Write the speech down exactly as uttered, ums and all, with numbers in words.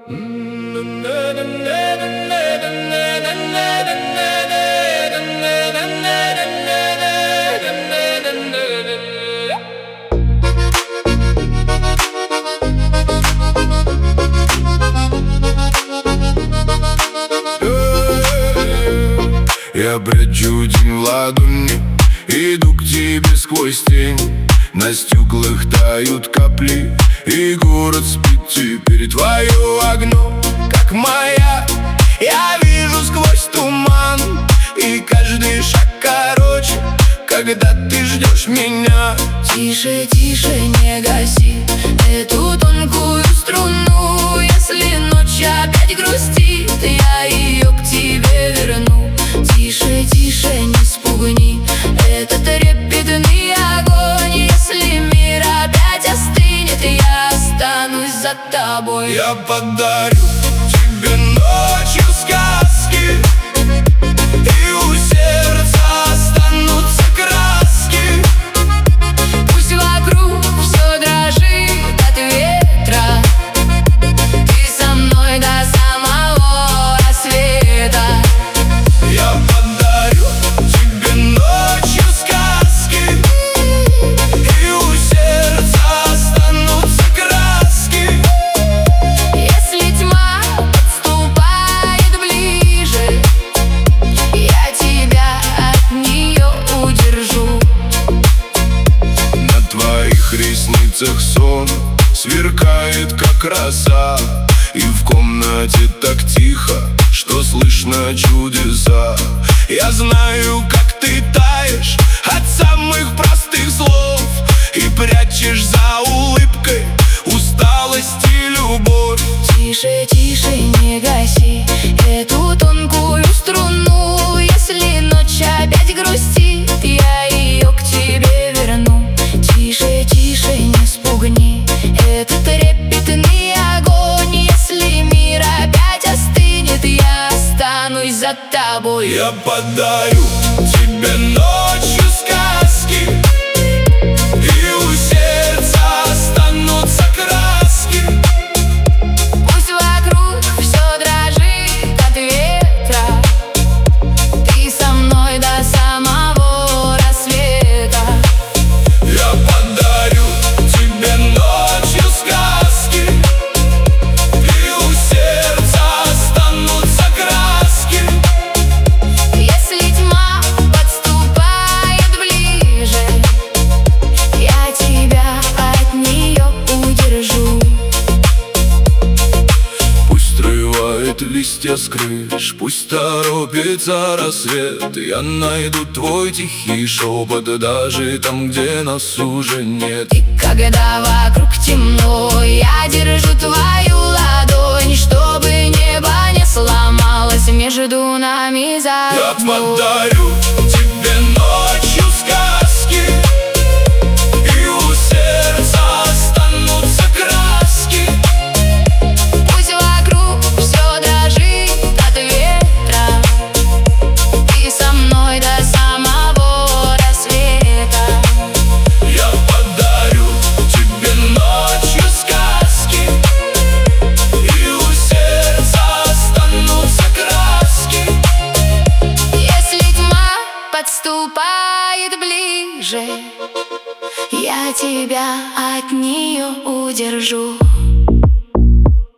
Я прячу день в ладони, иду к тебе сквозь тень. На стеклах тают капли, и город спит. Теперь твое окно, как моя. Я вижу сквозь туман, и каждый шаг короче, когда ты ждешь меня. Тише, тише, не гаси эту тонкую струну. Если ночь опять грустит, я ее к тебе верну. Тише, тише, не спугни этот трепетный огонь. Если мир опять остынет, я останусь за тобой. Я подарю тебе ночью сказки, и у сердца останутся краски. Пусть вокруг все дрожит от ветра, ты со мной до самого рассвета. Я подарю тебе ночью сказки, и у сердца останутся краски. Если тьма подступает ближе, я тебя от нее удержу. На твоих ресницах сон сверкает, как роса, и в комнате так тихо, что слышно чудеса. Я знаю, как ты таешь от самых простых слов, и прячешь за улыбкой усталость и любовь. Тише, тише, не гаси эту тонкую струну. Если ночь опять грустит, я ее к тебе верну. Тише, тише, не спугни этот трепетный огонь. Если мир опять остынет, я останусь за тобой. Я подарю тебе ночью сказки, и у сердца останутся краски. Пусть вокруг все дрожит от ветра, ты со мной до самого рассвета. Я подарю тебе ночью сказки, и у сердца останутся краски. Если тьма подступает ближе, я тебя от нее удержу. Пусть срывает листья с крыш, пусть торопится рассвет. Я найду твой тихий шепот даже там, где нас уже нет. И когда вокруг темно, я держу твою ладонь, чтобы небо не сломалось между нами за Я окном. подарю тебе ночью сказки, и у сердца останутся краски. Пусть вокруг все дрожит от ветра, ты со мной до самого рассвета. Я подарю тебе ночью сказки, и у сердца останутся краски. Если тьма подступает ближе, я тебя от нее удержу.